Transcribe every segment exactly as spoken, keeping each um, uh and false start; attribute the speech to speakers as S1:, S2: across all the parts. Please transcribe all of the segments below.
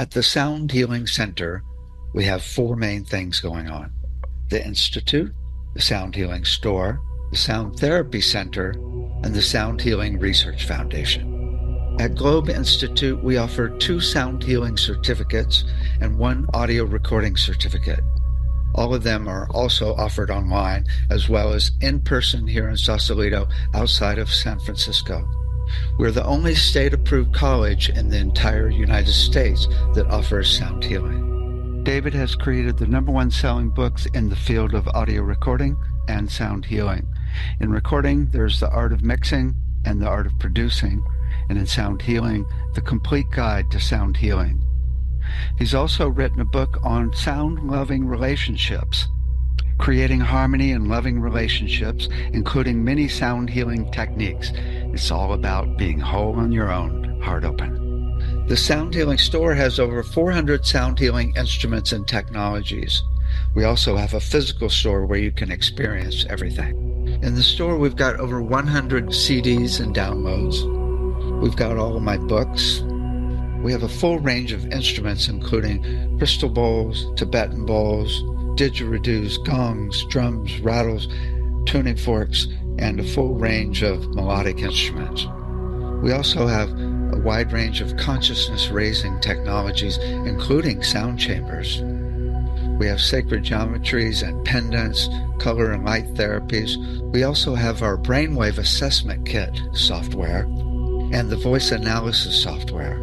S1: At the Sound Healing Center, we have four main things going on: the Institute, the Sound Healing Store, the Sound Therapy Center, and the Sound Healing Research Foundation. At Globe Institute, we offer two sound healing certificates and one audio recording certificate. All of them are also offered online, as well as in person here in Sausalito, outside of San Francisco. We're the only state-approved college in the entire United States that offers sound healing. David has created the number one selling books in the field of audio recording and sound healing. In recording, there's The Art of Mixing and The Art of Producing, and in sound healing, The Complete Guide to Sound Healing. He's also written a book on sound-loving relationships, creating harmony and loving relationships, including many sound healing techniques. It's all about being whole on your own, heart open. The Sound Healing Store has over four hundred sound healing instruments and technologies. We also have a physical store where you can experience everything. In the store, we've got over one hundred C Ds and downloads. We've got all of my books. We have a full range of instruments, including crystal bowls, Tibetan bowls, didgeridoos, gongs, drums, rattles, tuning forks, and a full range of melodic instruments. We also have a wide range of consciousness-raising technologies, including sound chambers. We have sacred geometries and pendants, color and light therapies. We also have our brainwave assessment kit software and the voice analysis software.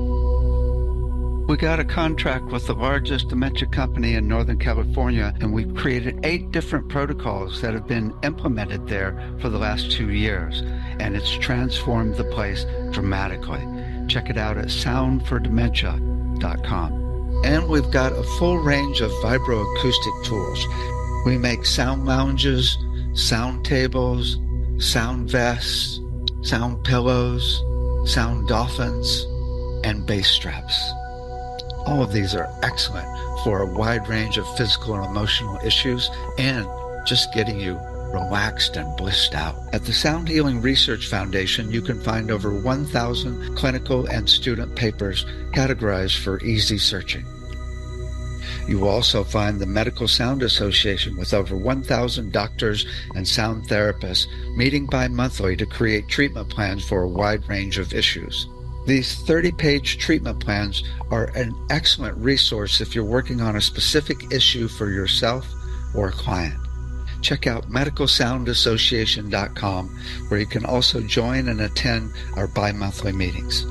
S1: We got a contract with the largest dementia company in Northern California, and we've created eight different protocols that have been implemented there for the last two years, and it's transformed the place dramatically. Check it out at sound for dementia dot com. And we've got a full range of vibroacoustic tools. We make sound lounges, sound tables, sound vests, sound pillows, sound dolphins, and bass straps. All of these are excellent for a wide range of physical and emotional issues and just getting you relaxed and blissed out. At the Sound Healing Research Foundation, you can find over one thousand clinical and student papers categorized for easy searching. You will also find the Medical Sound Association with over one thousand doctors and sound therapists meeting bi-monthly to create treatment plans for a wide range of issues. These thirty-page treatment plans are an excellent resource if you're working on a specific issue for yourself or a client. Check out medical sound association dot com, where you can also join and attend our bi-monthly meetings.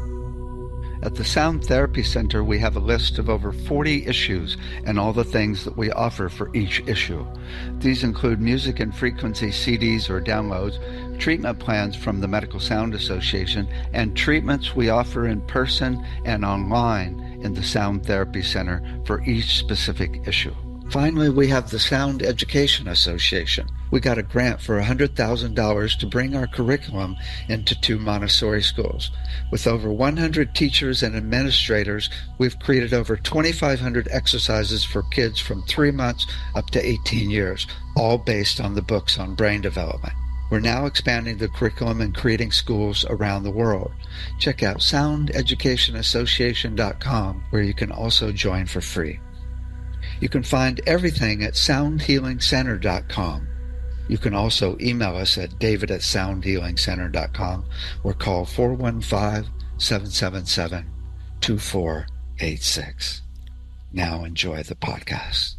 S1: At the Sound Therapy Center, we have a list of over forty issues and all the things that we offer for each issue. These include music and frequency C Ds or downloads, treatment plans from the Medical Sound Association, and treatments we offer in person and online in the Sound Therapy Center for each specific issue. Finally, we have the Sound Education Association. We got a grant for one hundred thousand dollars to bring our curriculum into two Montessori schools. With over one hundred teachers and administrators, we've created over twenty-five hundred exercises for kids from three months up to eighteen years, all based on the books on brain development. We're now expanding the curriculum and creating schools around the world. Check out sound education association dot com, where you can also join for free. You can find everything at sound healing center dot com. You can also email us at david at sound healing center dot com or call four one five, seven seven seven, two four eight six. Now enjoy the podcast.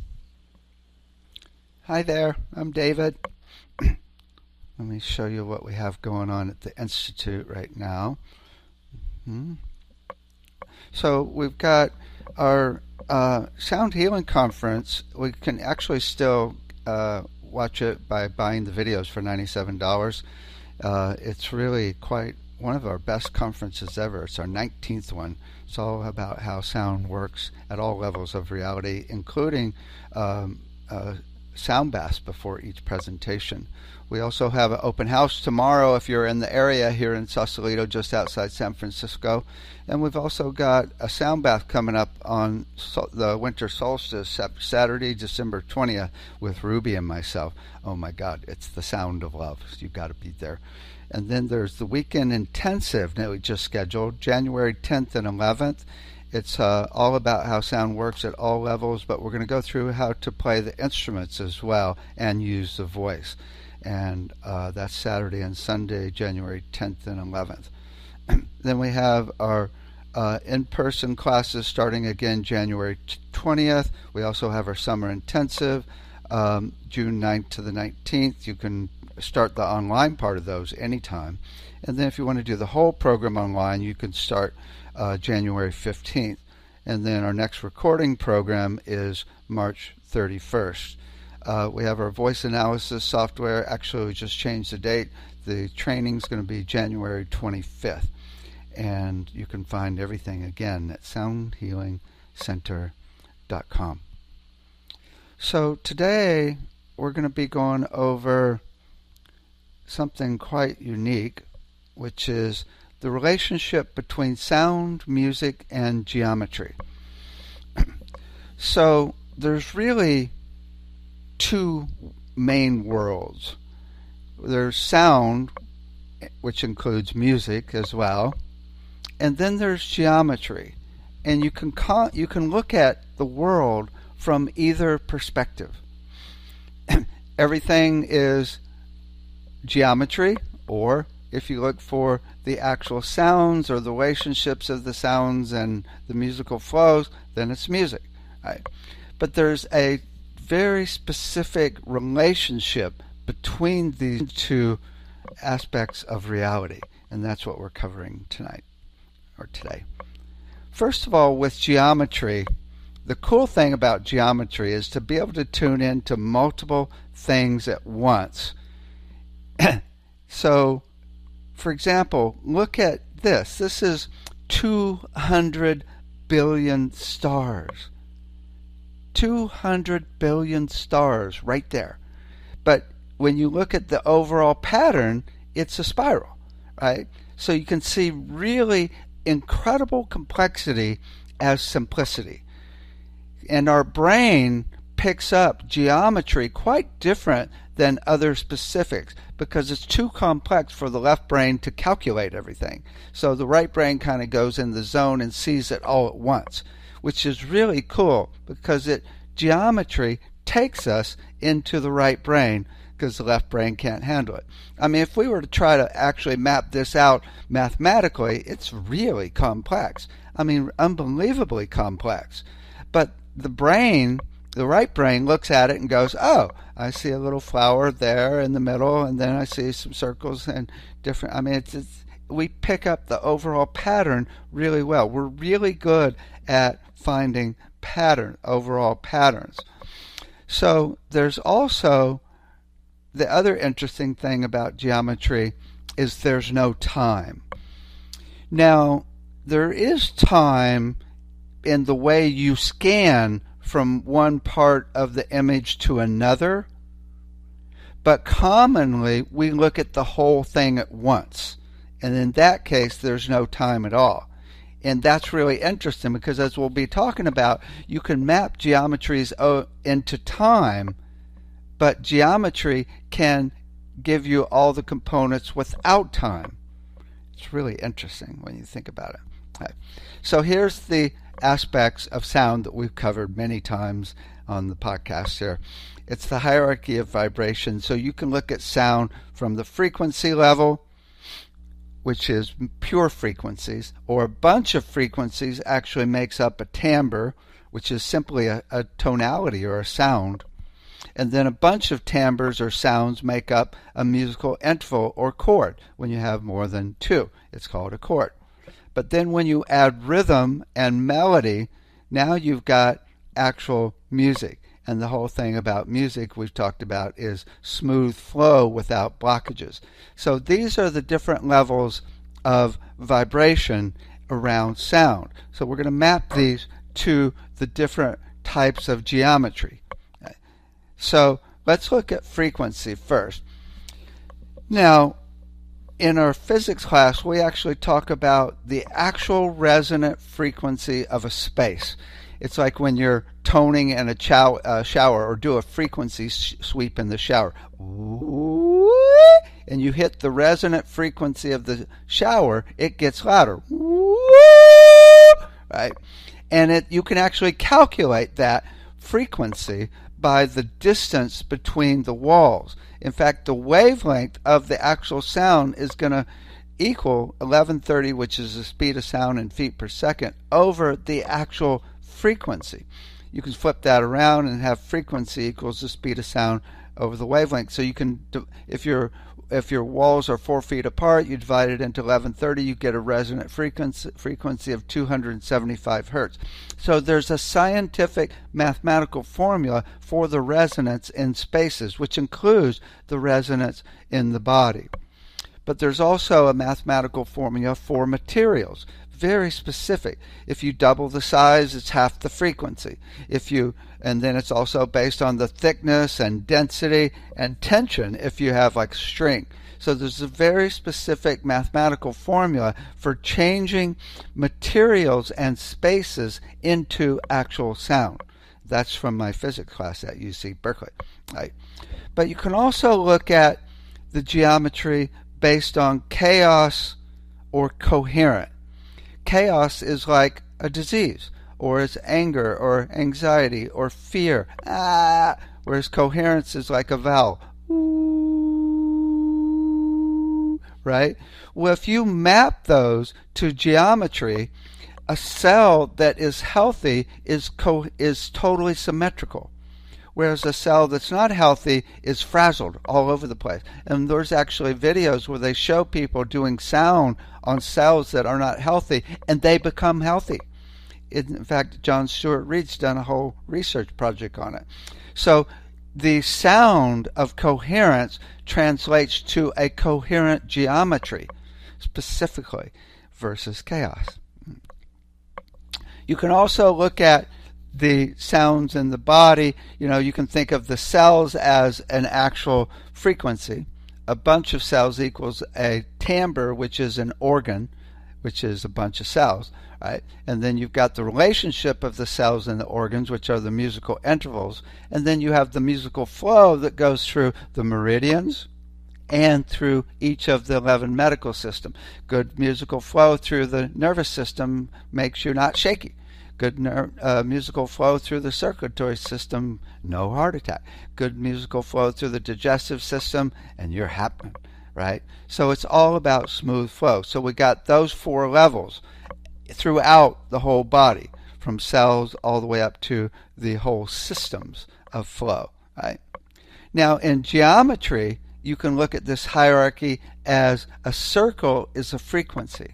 S1: Hi there, I'm David. Let me show you what we have going on at the Institute right now. Mm-hmm. So we've got our uh, Sound Healing Conference. We can actually still uh, watch it by buying the videos for ninety-seven dollars. Uh, it's really quite one of our best conferences ever. It's our nineteenth one. It's all about how sound works at all levels of reality, including um, uh, sound baths before each presentation. We also have an open house tomorrow if you're in the area here in Sausalito, just outside San Francisco. And we've also got a sound bath coming up on so- the winter solstice, Saturday, December twentieth, with Ruby and myself. Oh my God, it's the sound of love. You've got to be there. And then there's the weekend intensive that we just scheduled, January tenth and eleventh. It's uh, all about how sound works at all levels, but we're going to go through how to play the instruments as well and use the voice. And uh, that's Saturday and Sunday, January tenth and eleventh. Then we have our uh, in-person classes starting again January twentieth. We also have our summer intensive, um, June ninth to the nineteenth. You can start the online part of those anytime. And then if you want to do the whole program online, you can start uh, January fifteenth. And then our next recording program is March thirty-first. Uh, we have our voice analysis software. Actually, we just changed the date. The training is going to be January twenty-fifth. And you can find everything again at sound healing center dot com. So today we're going to be going over something quite unique, which is the relationship between sound, music, and geometry. So there's really two main worlds. There's sound, which includes music as well, and then there's geometry. And you can con- you can look at the world from either perspective. Everything is geometry, or if you look for the actual sounds or the relationships of the sounds and the musical flows, then it's music. Right? But there's a very specific relationship between these two aspects of reality, and that's what we're covering tonight or today. First of all, with geometry, the cool thing about geometry is to be able to tune into multiple things at once. So, for example, look at this. This is two hundred billion stars. two hundred billion stars right there. But when you look at the overall pattern, it's a spiral, right? So you can see really incredible complexity as simplicity. And our brain picks up geometry quite different than other specifics because it's too complex for the left brain to calculate everything. So the right brain kind of goes in the zone and sees it all at once, which is really cool because it geometry takes us into the right brain because the left brain can't handle it. I mean, if we were to try to actually map this out mathematically, it's really complex. I mean, unbelievably complex. But the brain, the right brain, looks at it and goes, oh, I see a little flower there in the middle, and then I see some circles and different. I mean, it's, it's we pick up the overall pattern really well. We're really good at finding pattern, overall patterns. So there's also the other interesting thing about geometry is there's no time. Now, there is time in the way you scan from one part of the image to another, but commonly we look at the whole thing at once, and in that case there's no time at all. And that's really interesting because, as we'll be talking about, you can map geometries into time, but geometry can give you all the components without time. It's really interesting when you think about it. Okay. So here's the aspects of sound that we've covered many times on the podcast here. It's the hierarchy of vibration. So you can look at sound from the frequency level, which is pure frequencies, or a bunch of frequencies actually makes up a timbre, which is simply a, a tonality or a sound. And then a bunch of timbres or sounds make up a musical interval or chord. When you have more than two, it's called a chord. But then when you add rhythm and melody, now you've got actual music. And the whole thing about music we've talked about is smooth flow without blockages. So these are the different levels of vibration around sound. So we're going to map these to the different types of geometry. So let's look at frequency first. Now, in our physics class, we actually talk about the actual resonant frequency of a space. It's like when you're toning in a chow, uh, shower or do a frequency sh- sweep in the shower. And you hit the resonant frequency of the shower, it gets louder.
S2: right? And it you can actually calculate that frequency by the distance between the walls. In fact, the wavelength of the actual sound is going to equal eleven thirty, which is the speed of sound in feet per second, over the actual frequency. You can flip that around and have frequency equals the speed of sound over the wavelength. So you can, if your if your walls are four feet apart, you divide it into eleven thirty, you get a resonant frequency frequency of two hundred seventy-five hertz. So there's a scientific mathematical formula for the resonance in spaces, which includes the resonance in the body. But there's also a mathematical formula for materials, very specific. If you double the size, it's half the frequency. If you, and then it's also based on the thickness and density and tension if you have like string. So there's a very specific mathematical formula for changing materials and spaces into actual sound. That's from my physics class at U C Berkeley. Right? But you can also look at the geometry based on chaos or coherent. Chaos is like a disease, or it's anger or anxiety or fear, ah, whereas coherence is like a vowel, ooh, right? Well, if you map those to geometry, a cell that is healthy is co- is totally symmetrical, whereas a cell that's not healthy is frazzled all over the place. And there's actually videos where they show people doing sound on cells that are not healthy, and they become healthy. In fact, John Stuart Reid's done a whole research project on it. So the sound of coherence translates to a coherent geometry, specifically, versus chaos. You can also look at the sounds in the body. You know, you can think of the cells as an actual frequency. A bunch of cells equals a timbre, which is an organ, which is a bunch of cells, right? And then you've got the relationship of the cells and the organs, which are the musical intervals. And then you have the musical flow that goes through the meridians and through each of the eleven medical systems. Good musical flow through the nervous system makes you not shaky. Good ner- uh, musical flow through the circulatory system, no heart attack. Good musical flow through the digestive system, and you're happy, right? So it's all about smooth flow. So we got those four levels throughout the whole body, from cells all the way up to the whole systems of flow, right? Now, in geometry, you can look at this hierarchy as a circle is a frequency.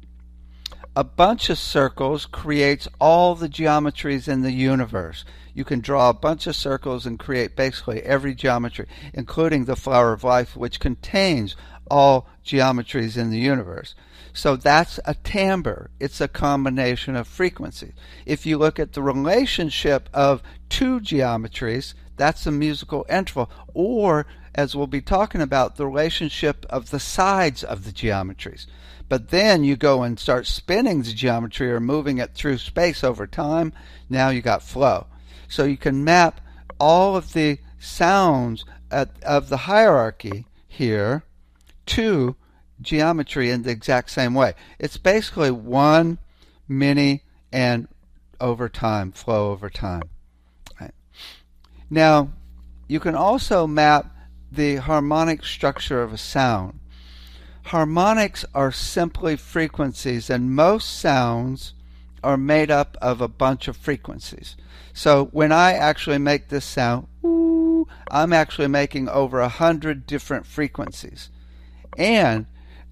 S2: A bunch of circles creates all the geometries in the universe. You can draw a bunch of circles and create basically every geometry, including the flower of life, which contains all geometries in the universe. So that's a timbre. It's a combination of frequencies. If you look at the relationship of two geometries, that's a musical interval, or, as we'll be talking about, the relationship of the sides of the geometries. But then you go and start spinning the geometry or moving it through space over time. Now you got flow. So you can map all of the sounds at, of the hierarchy here to geometry in the exact same way. It's basically one, mini, and over time, flow over time. Right. Now, you can also map the harmonic structure of a sound. Harmonics are simply frequencies, and most sounds are made up of a bunch of frequencies. So when I actually make this sound, ooh, I'm actually making over a hundred different frequencies. And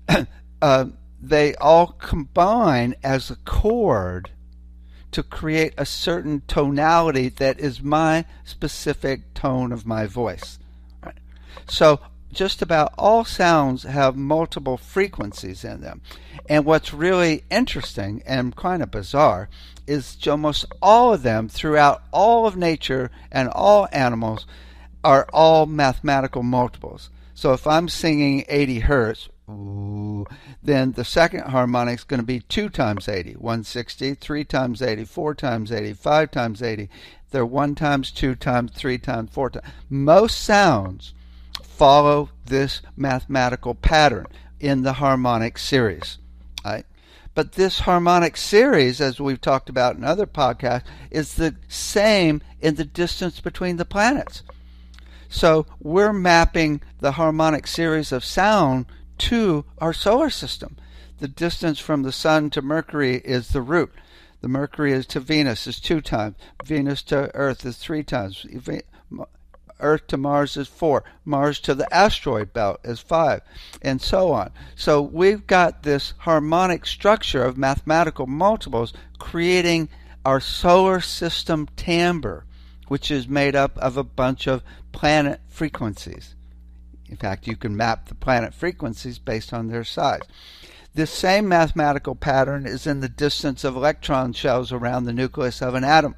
S2: uh, they all combine as a chord to create a certain tonality that is my specific tone of my voice. Right. So just about all sounds have multiple frequencies in them. And what's really interesting and kind of bizarre is almost all of them throughout all of nature and all animals are all mathematical multiples. So if I'm singing eighty hertz, ooh, then the second harmonic is going to be two times eighty, one hundred sixty, three times eighty, four times eighty, five times eighty. They're one times, two times, three times, four times. Most sounds follow this mathematical pattern in the harmonic series. Right? But this harmonic series, as we've talked about in other podcasts, is the same in the distance between the planets. So we're mapping the harmonic series of sound to our solar system. The distance from the Sun to Mercury is the root. The Mercury is to Venus is two times. Venus to Earth is three times. Earth to Mars is four. Mars to the asteroid belt is five, and so on. So we've got this harmonic structure of mathematical multiples creating our solar system timbre, which is made up of a bunch of planet frequencies. In fact, you can map the planet frequencies based on their size. This same mathematical pattern is in the distance of electron shells around the nucleus of an atom.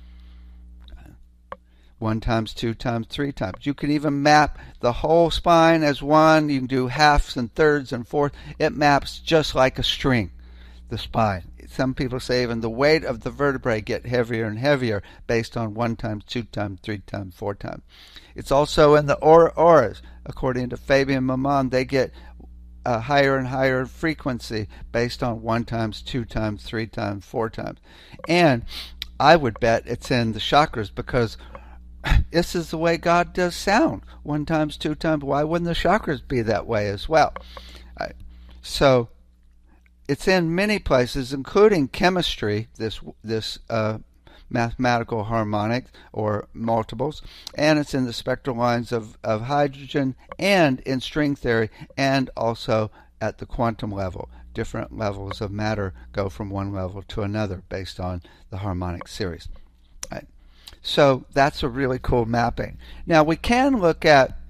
S2: One times, two times, three times. You can even map the whole spine as one. You can do halves and thirds and fourths. It maps just like a string, the spine. Some people say even the weight of the vertebrae get heavier and heavier based on one times, two times, three times, four times. It's also in the aura, auras. According to Fabian Maman, they get a higher and higher frequency based on one times, two times, three times, four times. And I would bet it's in the chakras, because this is the way God does sound. One times, two times. Why wouldn't the chakras be that way as well? Right. So it's in many places, including chemistry, this this uh, mathematical harmonics or multiples, and it's in the spectral lines of, of hydrogen, and in string theory, and also at the quantum level. Different levels of matter go from one level to another based on the harmonic series. Right. So that's a really cool mapping. Now we can look at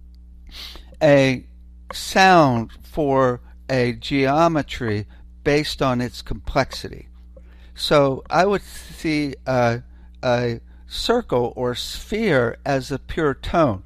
S2: a sound for a geometry based on its complexity. So I would see a, a circle or sphere as a pure tone,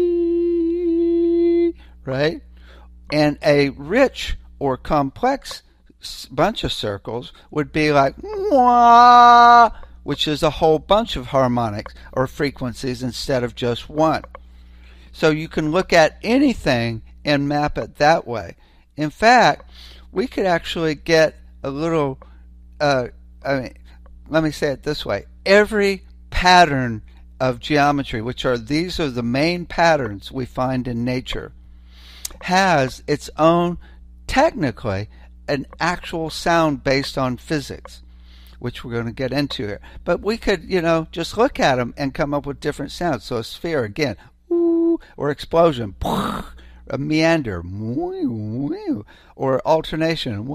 S2: right? And a rich or complex bunch of circles would be like wah, which is a whole bunch of harmonics or frequencies instead of just one. So you can look at anything and map it that way. In fact, we could actually get a little, uh, I mean, let me say it this way. Every pattern of geometry, which are, these are the main patterns we find in nature, has its own, technically, an actual sound based on physics, which we're going to get into here. But we could, you know, just look at them and come up with different sounds. So a sphere, again, ooh, or explosion, a meander, or alternation,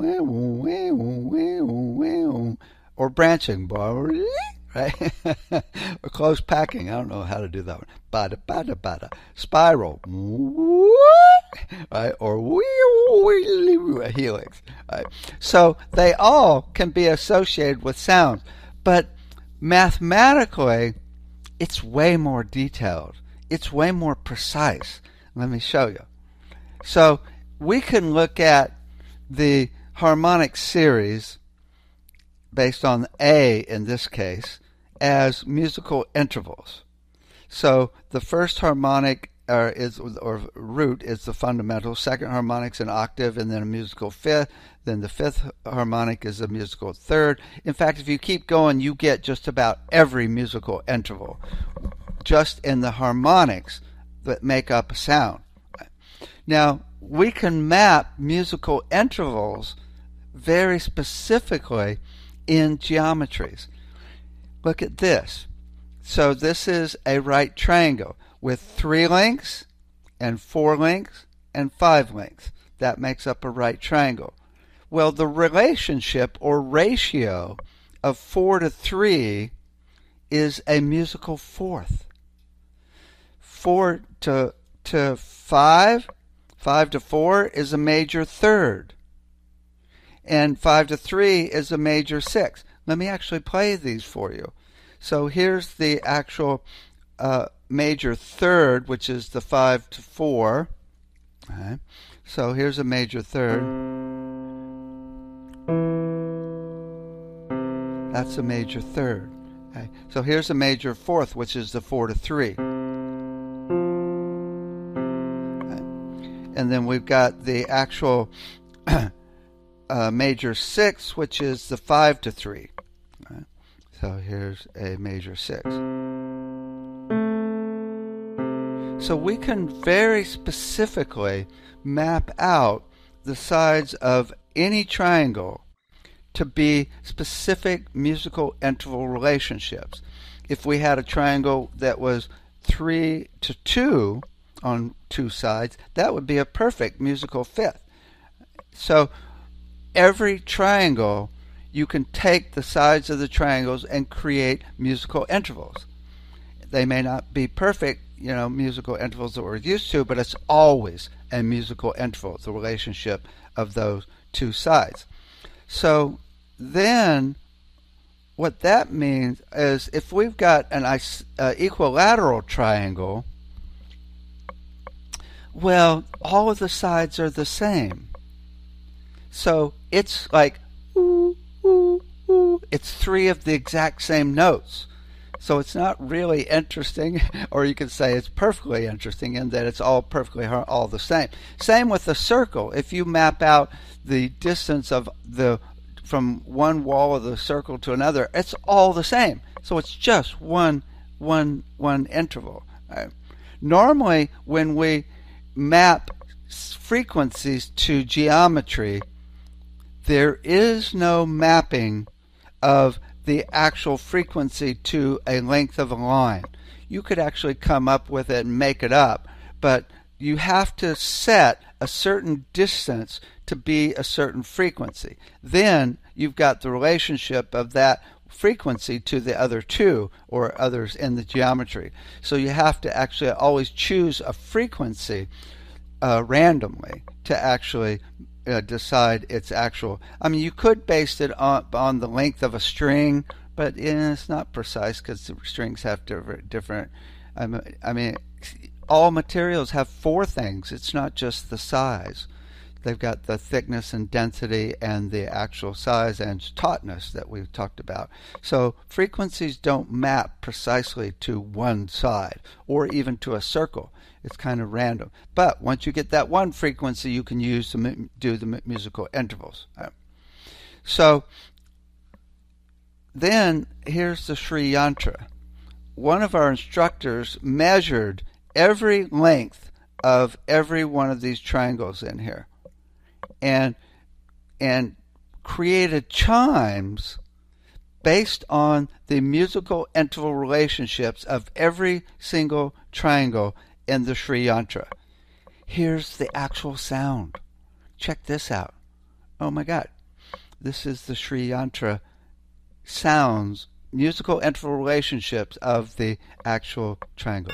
S2: or branching, right? Or close packing. I don't know how to do that one. Bada, bada, bada. Spiral, right? Or helix. Right? So they all can be associated with sounds, but mathematically, it's way more detailed. It's way more precise. Let me show you. So we can look at the harmonic series based on A in this case as musical intervals. So the first harmonic uh, is or root is the fundamental, second harmonic's an octave, and then a musical fifth, then the fifth harmonic is a musical third. In fact, if you keep going, you get just about every musical interval just in the harmonics that make up a sound. Now, we can map musical intervals very specifically in geometries. Look at this. So this is a right triangle with three links and four links and five links. That makes up a right triangle. Well, the relationship or ratio of four to three is a musical fourth. Four to, to five, five to four is a major third. And five to three is a major sixth. Let me actually play these for you. So here's the actual uh, major third, which is the five to four. Okay. So here's a major third. That's a major third. Okay. So here's a major fourth, which is the four to three. Okay. And then we've got the actual a major six, which is the five to three. Right? So here's a major six. So we can very specifically map out the sides of any triangle to be specific musical interval relationships. If we had a triangle that was three to two on two sides, that would be a perfect musical fifth. So every triangle, you can take the sides of the triangles and create musical intervals. They may not be perfect, you know, musical intervals that we're used to, but it's always a musical interval, the relationship of those two sides. So then what that means is if we've got an uh, equilateral triangle, well, all of the sides are the same. So it's like, ooh, ooh, ooh. It's three of the exact same notes. So it's not really interesting, or you could say it's perfectly interesting in that it's all perfectly all the same. Same with the circle. If you map out the distance of the from one wall of the circle to another, it's all the same. So it's just one one one interval. Right? Normally, when we map frequencies to geometry, there is no mapping of the actual frequency to a length of a line. You could actually come up with it and make it up, but you have to set a certain distance to be a certain frequency. Then you've got the relationship of that frequency to the other two or others in the geometry. So you have to actually always choose a frequency uh, randomly to actually Uh, decide its actual. I mean, you could base it on on the length of a string, but eh, it's not precise because the strings have different. different I mean, I mean, all materials have four things. It's not just the size. They've got the thickness and density and the actual size and tautness that we've talked about. So frequencies don't map precisely to one side or even to a circle. It's kind of random. But once you get that one frequency, you can use to do the musical intervals. Right? So then here's the Sri Yantra. One of our instructors measured every length of every one of these triangles in here and and created chimes based on the musical interval relationships of every single triangle in the Sri Yantra. Here's the actual sound. Check this out. Oh my God. This is the Sri Yantra sounds, musical interval relationships of the actual triangles.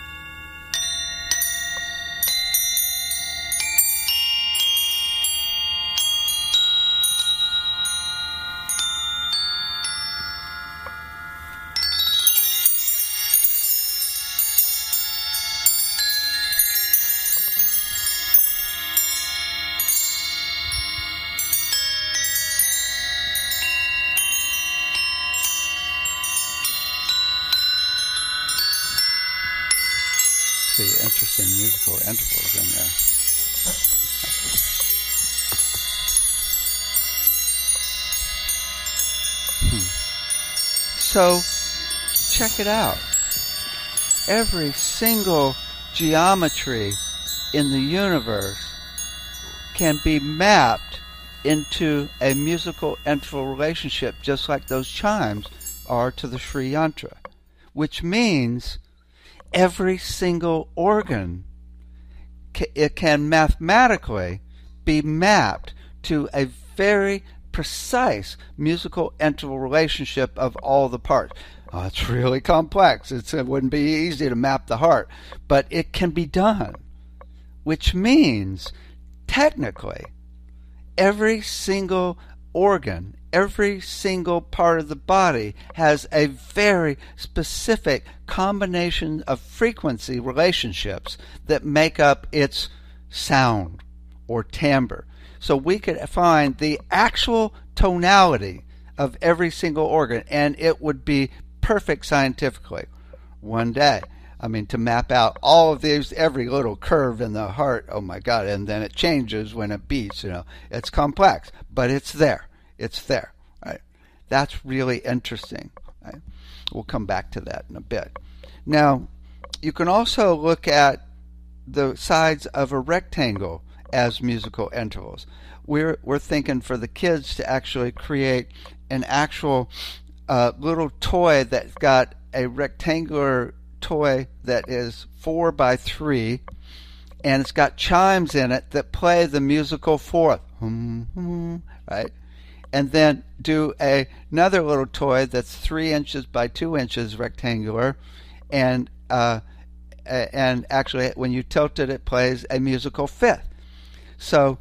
S2: See, interesting musical intervals in there. Hmm. So, check it out. Every single geometry in the universe can be mapped into a musical interval relationship just like those chimes are to the Sri Yantra, which means every single organ, it can mathematically be mapped to a very precise musical interval relationship of all the parts. Oh, it's really complex. It's, it wouldn't be easy to map the heart, but it can be done, which means technically every single organ, every single part of the body has a very specific combination of frequency relationships that make up its sound or timbre. So we could find the actual tonality of every single organ, and it would be perfect scientifically. One day, I mean, to map out all of these, every little curve in the heart, oh my God, and then it changes when it beats, you know. It's complex, but it's there. It's there, right? That's really interesting, right? We'll come back to that in a bit. Now, you can also look at the sides of a rectangle as musical intervals. We're, we're thinking for the kids to actually create an actual uh, little toy that's got a rectangular toy that is four by three, and it's got chimes in it that play the musical fourth, right? And then do a, another little toy that's three inches by two inches rectangular, and uh, and actually when you tilt it, it plays a musical fifth. So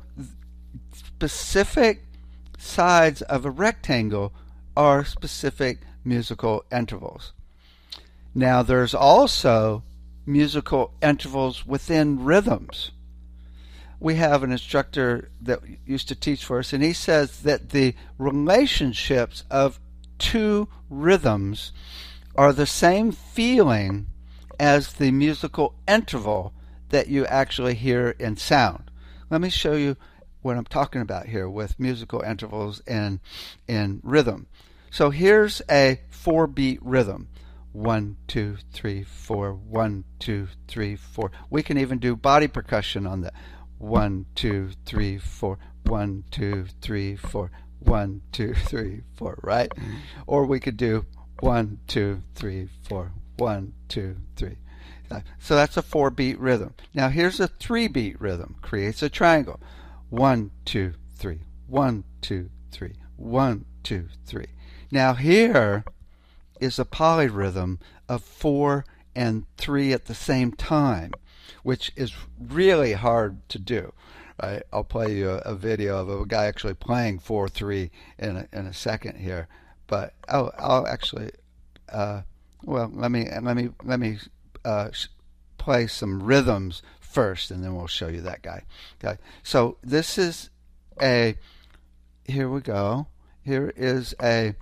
S2: specific sides of a rectangle are specific musical intervals. Now there's also musical intervals within rhythms. We have an instructor that used to teach for us, and he says that the relationships of two rhythms are the same feeling as the musical interval that you actually hear in sound. Let me show you what I'm talking about here with musical intervals and in rhythm. So here's a four beat rhythm. One, two, three, four, one, two, three, four. We can even do body percussion on that. One, two, three, four, one, two, three, four, one, two, three, four, right? Or we could do one, two, three, four, one, two, three. So that's a four beat rhythm. Now here's a three beat rhythm. Creates a triangle. One, two, three, one, two, three, one, two, three. Now here is a polyrhythm of four and three at the same time, which is really hard to do. Right? I'll play you a, a video of a guy actually playing four three in a, in a second here, but I'll, I'll actually uh, well let me let me let me uh, play some rhythms first, and then we'll show you that guy. Okay, so this is a here we go. Here is a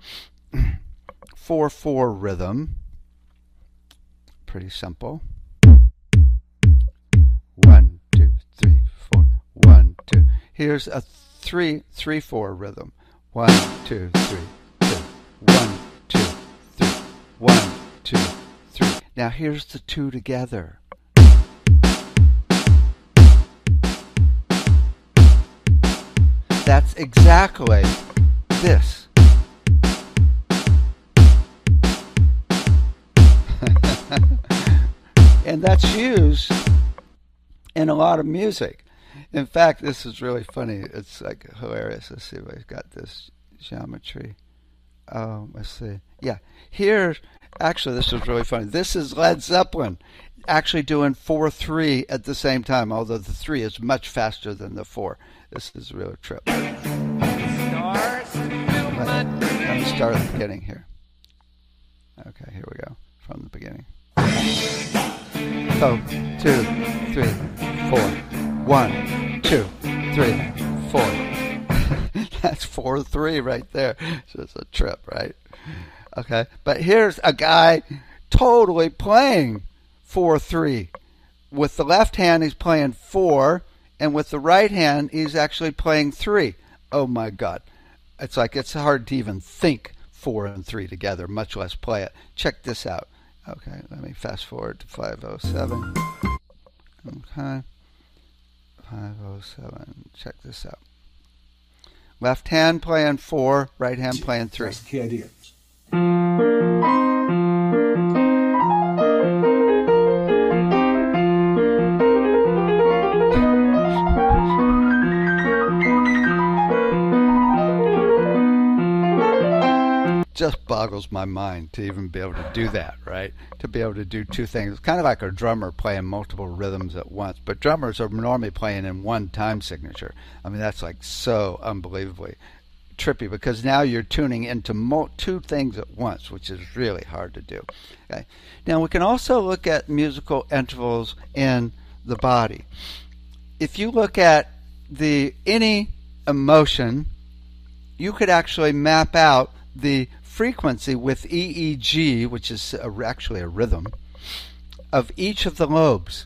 S2: four four rhythm. Pretty simple. One, two, three, four. One, two. Here's a three three four rhythm. One, two, three, two. One, two, three. One, two, three. Now here's the two together. That's exactly this. And that's used in a lot of music. In fact, this is really funny. It's like hilarious. Let's see if I've got this geometry. Oh, let's see. Yeah, here, actually, this is really funny. This is Led Zeppelin actually doing four three at the same time, although the three is much faster than the four. This is a real trip. Let, let me start at the beginning here. Okay, here we go. From the beginning. So, two, three, four. One, two, three, four. That's four three right there. So it's a trip, right? Okay, but here's a guy totally playing four three. With the left hand, he's playing four, and with the right hand, he's actually playing three. Oh my God. It's like it's hard to even think four and three together, much less play it. Check this out. Okay, let me fast forward to five oh seven. Okay. five oh seven. Check this out. Left hand playing four, right hand playing three.
S3: That's the key idea.
S2: Just boggles my mind to even be able to do that, right? To be able to do two things. It's kind of like a drummer playing multiple rhythms at once, but drummers are normally playing in one time signature. I mean, that's like so unbelievably trippy because now you're tuning into mo- two things at once, which is really hard to do. Okay. Now we can also look at musical intervals in the body. If you look at the any emotion, you could actually map out the frequency with E E G, which is a, actually a rhythm, of each of the lobes.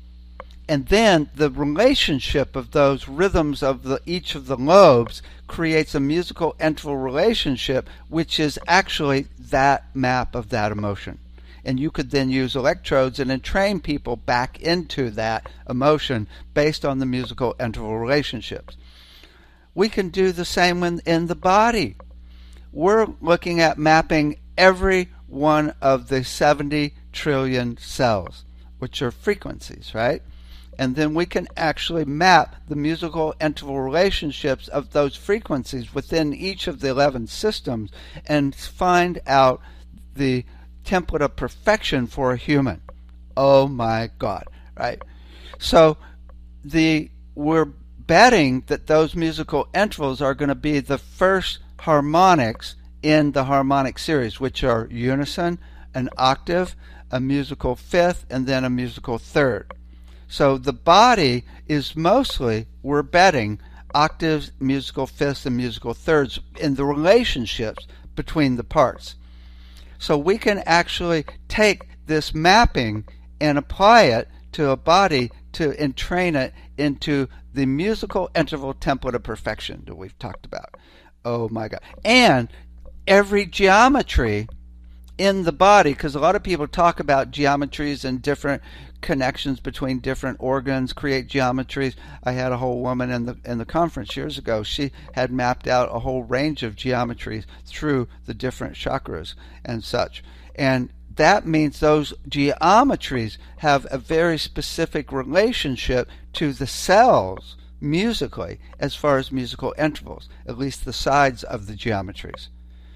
S2: And then the relationship of those rhythms of the, each of the lobes creates a musical interval relationship, which is actually that map of that emotion. And you could then use electrodes and then train people back into that emotion based on the musical interval relationships. We can do the same in, in the body. We're looking at mapping every one of the seventy trillion cells, which are frequencies, right? And then we can actually map the musical interval relationships of those frequencies within each of the eleven systems and find out the template of perfection for a human. Oh my God, right? So the we're betting that those musical intervals are going to be the first harmonics in the harmonic series, which are unison, an octave, a musical fifth, and then a musical third. So the body is mostly, we're betting, octaves, musical fifths, and musical thirds in the relationships between the parts. So we can actually take this mapping and apply it to a body to entrain it into the musical interval template of perfection that we've talked about. Oh my God. And every geometry in the body, because a lot of people talk about geometries and different connections between different organs, create geometries. I had a whole woman in the in the conference years ago. She had mapped out a whole range of geometries through the different chakras and such. And that means those geometries have a very specific relationship to the cells musically as far as musical intervals, at least the sides of the geometries.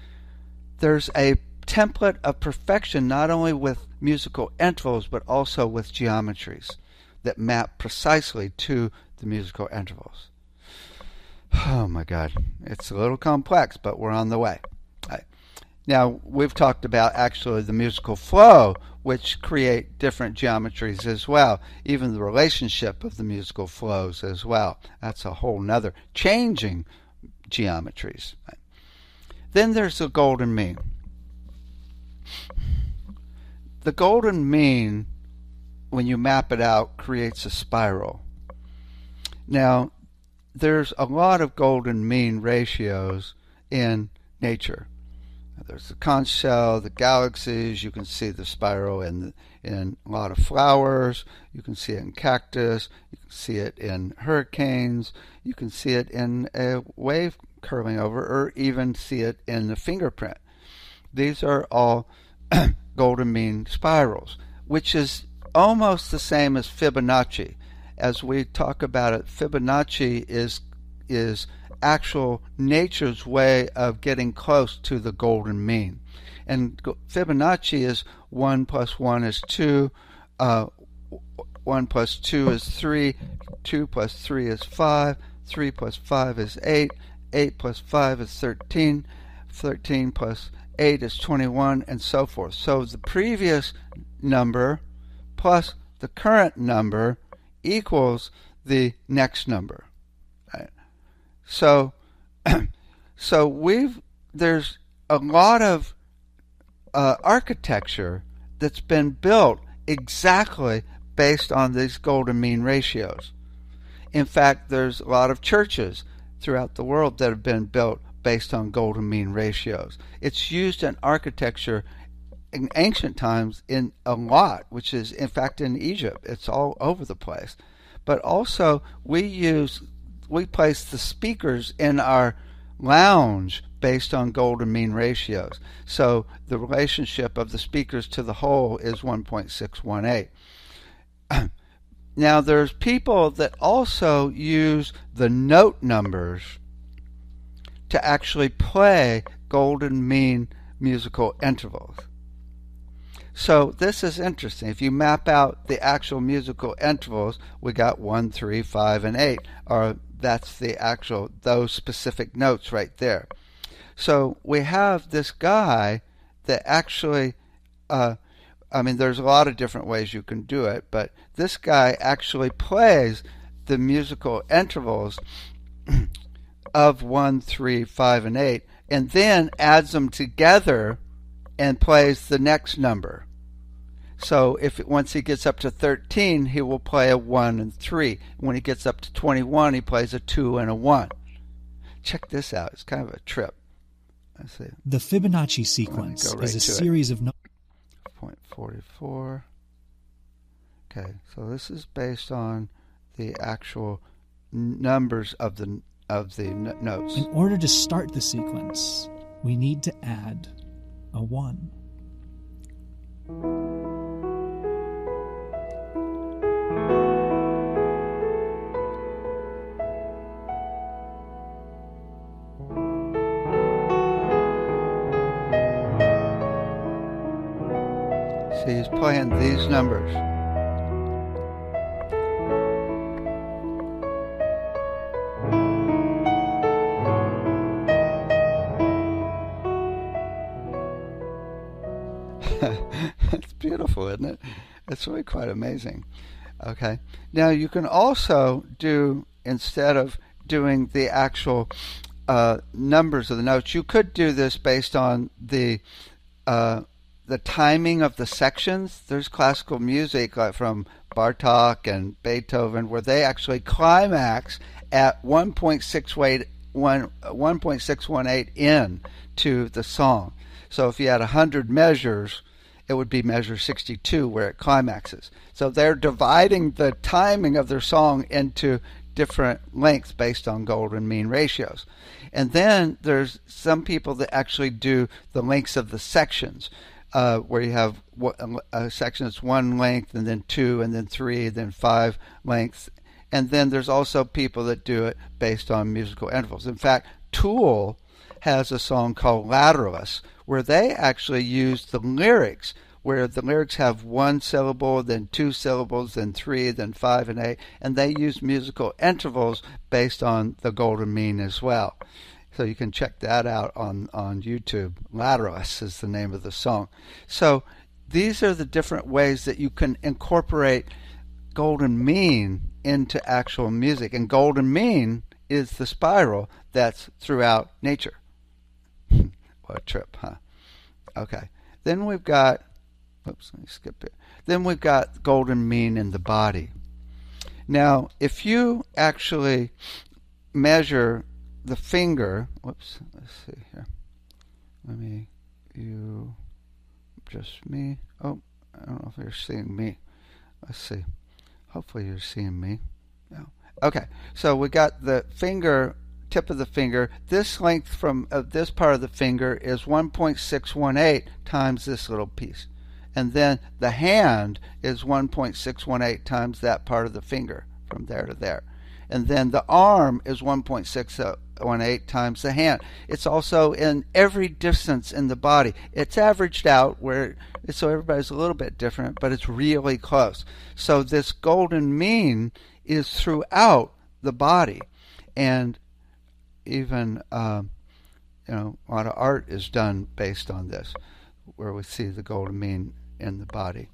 S2: There's a template of perfection not only with musical intervals but also with geometries that map precisely to the musical intervals. Oh my God, it's a little complex, but we're on the way. Right. Now, we've talked about actually the musical flow, which create different geometries as well, even the relationship of the musical flows as well. That's a whole nother changing geometries. Right. Then there's the golden mean. The golden mean, when you map it out, creates a spiral. Now, there's a lot of golden mean ratios in nature. There's the conch shell, the galaxies. You can see the spiral in in a lot of flowers. You can see it in cactus. You can see it in hurricanes. You can see it in a wave curling over, or even see it in the fingerprint. These are all golden mean spirals, which is almost the same as Fibonacci. As we talk about it, Fibonacci is is actual nature's way of getting close to the golden mean. And Fibonacci is one plus one is two, uh, one plus two is three, two plus three is five, three plus five is eight, eight plus five is thirteen, thirteen plus eight is twenty-one, and so forth. So the previous number plus the current number equals the next number. Right? So, so we've there's a lot of uh, architecture that's been built exactly based on these golden mean ratios. In fact, there's a lot of churches throughout the world that have been built based on golden mean ratios. It's used in architecture in ancient times in a lot, which is in fact in Egypt. It's all over the place. But also we use we place the speakers in our lounge based on golden mean ratios. So the relationship of the speakers to the whole is one point six one eight. Now there's people that also use the note numbers to actually play golden mean musical intervals. So this is interesting. If you map out the actual musical intervals, we got one, three, five, and eight. Or that's the actual, those specific notes right there. So we have this guy that actually, uh, I mean, there's a lot of different ways you can do it, but this guy actually plays the musical intervals of one, three, five, and eight, and then adds them together and plays the next number. So if once he gets up to thirteen, he will play a one and three. When he gets up to twenty-one, he plays a two and a one. Check this out. It's kind of a trip. Let's see.
S3: The Fibonacci sequence right is a series
S2: it.
S3: of... No-
S2: zero point four four. Okay, so this is based on the actual numbers of the of the n- notes.
S3: In order to start the sequence, we need to add a one.
S2: See, he's playing these numbers. It's beautiful, isn't it? It's really quite amazing. Okay. Now you can also do, instead of doing the actual uh, numbers of the notes, you could do this based on the uh, the timing of the sections. There's classical music like from Bartok and Beethoven where they actually climax at one point six one eight in to the song. So if you had one hundred measures, it would be measure sixty-two where it climaxes. So they're dividing the timing of their song into different lengths based on golden mean ratios. And then there's some people that actually do the lengths of the sections, uh, where you have a section that's one length, and then two, and then three, then five lengths. And then there's also people that do it based on musical intervals. In fact, Tool has a song called Lateralus, where they actually use the lyrics, where the lyrics have one syllable, then two syllables, then three, then five and eight, and they use musical intervals based on the golden mean as well. So you can check that out on, on YouTube. Lateralus is the name of the song. So these are the different ways that you can incorporate golden mean into actual music. And golden mean is the spiral that's throughout nature. What a trip, huh? Okay. Then we've got, oops, let me skip it. Then we've got golden mean in the body. Now, if you actually measure the finger, whoops, let's see here. Let me, you, just me. Oh, I don't know if you're seeing me. Let's see. Hopefully you're seeing me. No. Okay, so we got the finger, tip of the finger. This length from uh, this part of the finger is one point six one eight times this little piece. And then the hand is one point six one eight times that part of the finger from there to there. And then the arm is one point six one eight times the hand. It's also in every distance in the body. It's averaged out where so everybody's a little bit different, but it's really close. So this golden mean is throughout the body, and even um, you know a lot of art is done based on this, where we see the golden mean in the body.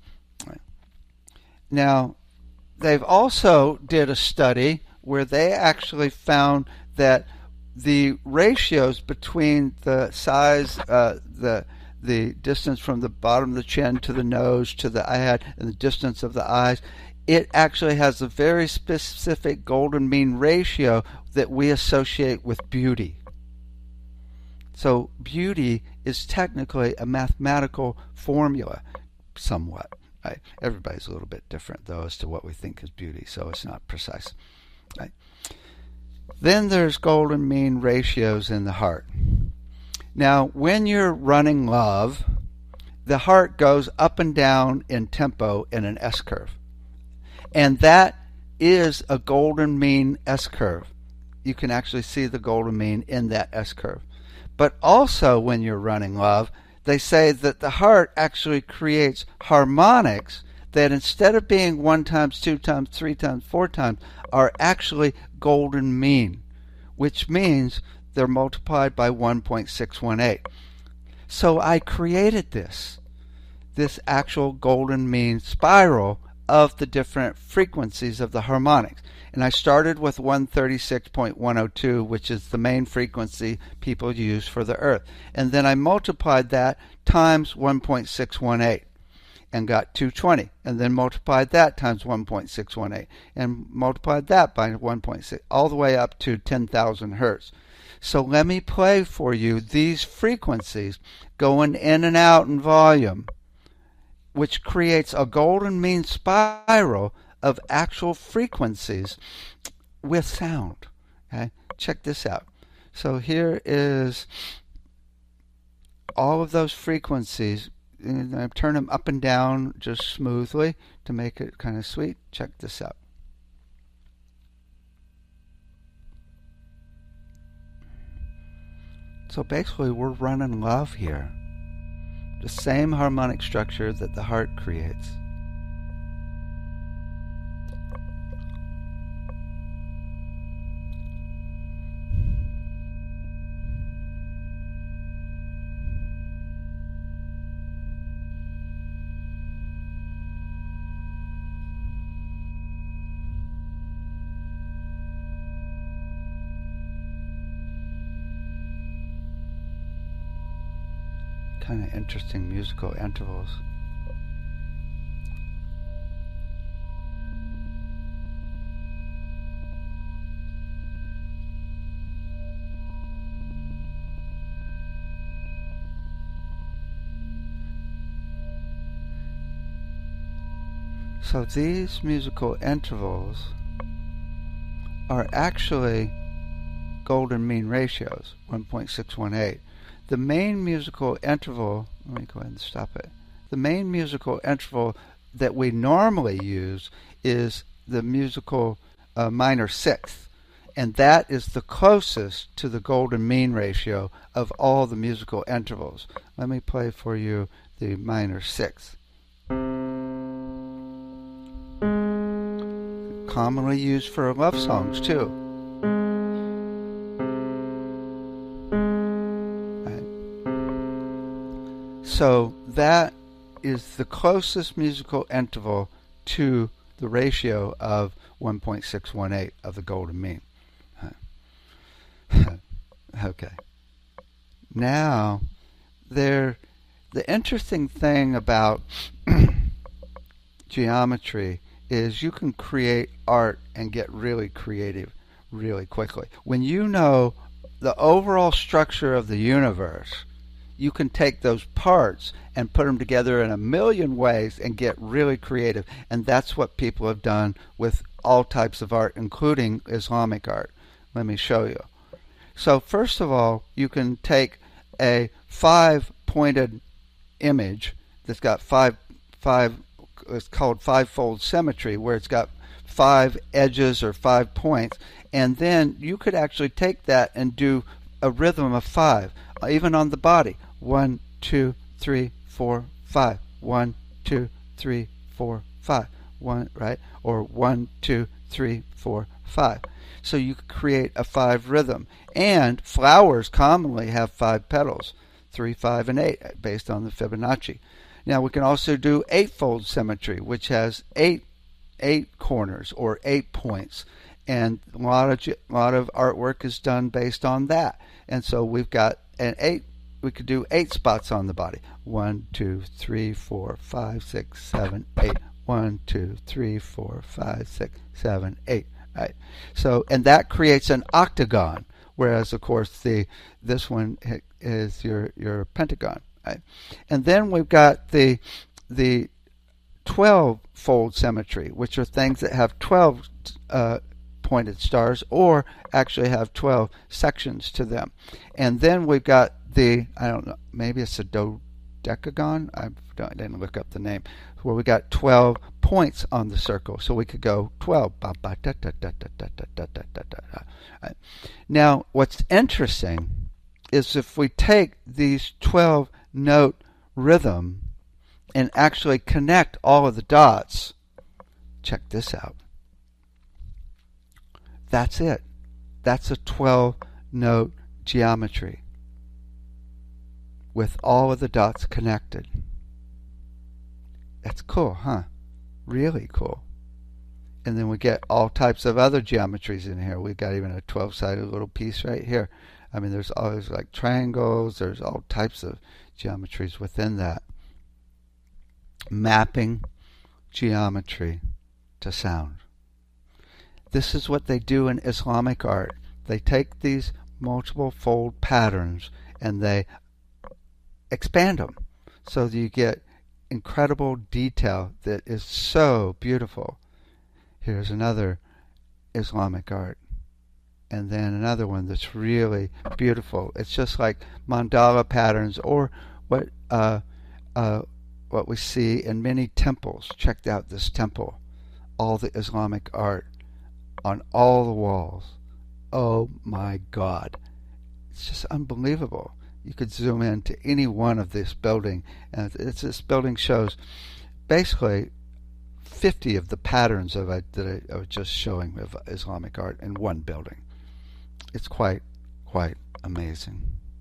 S2: Now, they've also did a study where they actually found that the ratios between the size, uh, the the distance from the bottom of the chin to the nose to the eye head, and the distance of the eyes, it actually has a very specific golden mean ratio that we associate with beauty. So beauty is technically a mathematical formula, somewhat. Right? Everybody's a little bit different, though, as to what we think is beauty, so it's not precise. Right? Then there's golden mean ratios in the heart. Now, when you're running love, the heart goes up and down in tempo in an S-curve. And that is a golden mean S-curve. You can actually see the golden mean in that S-curve. But also when you're running love, they say that the heart actually creates harmonics that instead of being one times, two times, three times, four times, are actually golden mean, which means they're multiplied by one point six one eight. So I created this, this actual golden mean spiral of the different frequencies of the harmonics. And I started with one thirty-six point one oh two, which is the main frequency people use for the Earth. And then I multiplied that times one point six one eight. and got two hundred twenty, and then multiplied that times one point six one eight, and multiplied that by one point six, all the way up to ten thousand hertz. So let me play for you these frequencies going in and out in volume, which creates a golden mean spiral of actual frequencies with sound. Okay? Check this out. So here is all of those frequencies, and I turn them up and down just smoothly to make it kind of sweet. Check this out. So basically we're running love here. The same harmonic structure that the heart creates. Kind of interesting musical intervals. So these musical intervals are actually golden mean ratios, one point six one eight. The main musical interval, let me go ahead and stop it. The main musical interval that we normally use is the musical uh, minor sixth, and that is the closest to the golden mean ratio of all the musical intervals. Let me play for you the minor sixth. Commonly used for love songs too. So that is the closest musical interval to the ratio of one point six one eight of the golden mean. Okay. Now, there, the interesting thing about geometry is you can create art and get really creative really quickly. When you know the overall structure of the universe, you can take those parts and put them together in a million ways and get really creative. And that's what people have done with all types of art, including Islamic art. Let me show you. So first of all, you can take a five-pointed image that's got five, five, it's called five-fold symmetry, where it's got five edges or five points, and then you could actually take that and do a rhythm of five, even on the body. One, two, three, four, five. One, two, three, four, five. One, right? Or one, two, three, four, five. So you could create a five rhythm. And flowers commonly have five petals, three, five, and eight, based on the Fibonacci. Now we can also do eightfold symmetry, which has eight, eight corners or eight points. And a lot of a lot of artwork is done based on that. And so we've got an eight. We could do eight spots on the body. One, two, three, four, five, six, seven, eight. One, two, three, four, five, six, seven, eight. Right. So, and that creates an octagon. Whereas, of course, the this one is your your pentagon. Right. And then we've got the the twelve-fold symmetry, which are things that have twelve uh, pointed stars, or actually have twelve sections to them. And then we've got the, I don't know, maybe it's a dodecagon? I, don't, I didn't look up the name. Where we got twelve points on the circle. So we could go twelve. Now, what's interesting is if we take these twelve note rhythm and actually connect all of the dots, check this out. That's it. That's a twelve note geometry with all of the dots connected. That's cool, huh? Really cool. And then we get all types of other geometries in here. We've got even a twelve-sided little piece right here. I mean, there's always like triangles. There's all types of geometries within that. mapping geometry to sound. This is what they do in Islamic art. They take these multiple fold patterns and they expand them so that you get incredible detail that is so beautiful. Here's another Islamic art, and then another one that's really beautiful. It's just like mandala patterns, or what uh, uh, what we see in many temples. Check out this temple, all the Islamic art on all the walls. Oh my God, it's just unbelievable. You could zoom in to any one of this building, and it's, this building shows basically fifty of the patterns of it that I, I was just showing of Islamic art in one building. It's quite, quite amazing.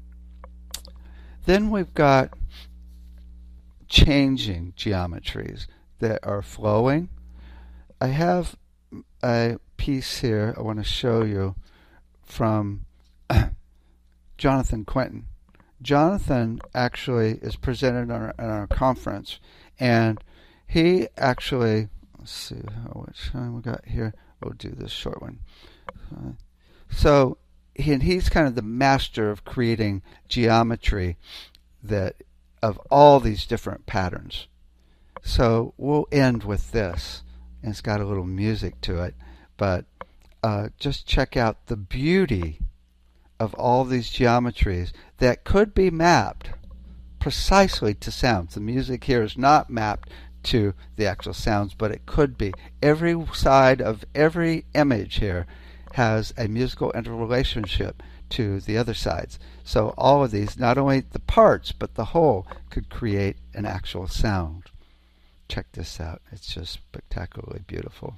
S2: Then we've got changing geometries that are flowing. I have a piece here I want to show you from Jonathan Quinton. Jonathan actually is presented on our, on our conference, and he actually, let's see how much time we got here. We'll do this short one. Uh, so he, and he's kind of the master of creating geometry that of all these different patterns. So we'll end with this, and it's got a little music to it, but uh, just check out the beauty of all these geometries that could be mapped precisely to sounds. The music here is not mapped to the actual sounds, but it could be. Every side of every image here has a musical interrelationship to the other sides. So all of these, not only the parts, but the whole, could create an actual sound. Check this out. It's just spectacularly beautiful.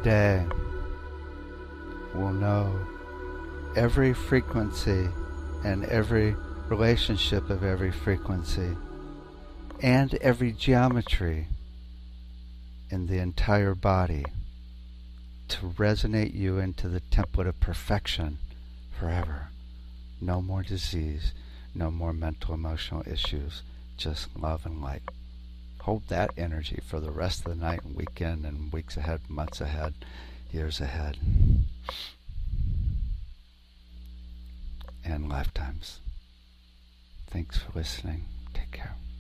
S2: day will know every frequency and every relationship of every frequency and every geometry in the entire body to resonate you into the template of perfection forever. No more disease, no more mental emotional issues, just love and light. Hold that energy for the rest of the night and weekend and weeks ahead, months ahead, years ahead, and lifetimes. Thanks for listening. Take care.